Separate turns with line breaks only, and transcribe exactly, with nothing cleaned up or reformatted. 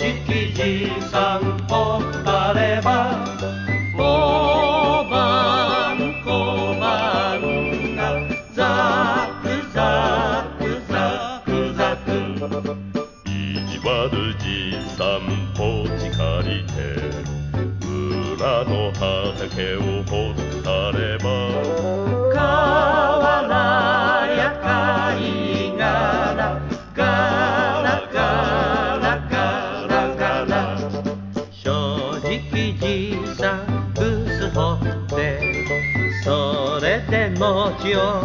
直じさんぽあれば大判小判がザクザクザクザク
意地悪じさんぽち借りて裏の畑を掘ったれば
河原や貝殻ガラガラガラガラ正直じさん薄掘ってそれで餅を